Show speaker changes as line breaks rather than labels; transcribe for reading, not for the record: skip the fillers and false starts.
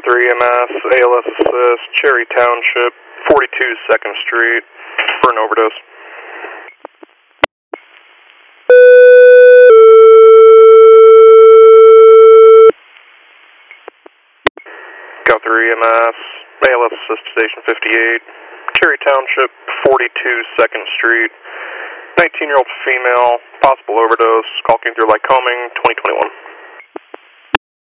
3 MS, ALS assist, Cherry Township, 42 2nd Street, for an overdose. Cal 3 MS, ALS assist, Station 58, Cherry Township, 42 2nd Street, 19-year-old female, possible overdose, call came through Lycoming, 2021.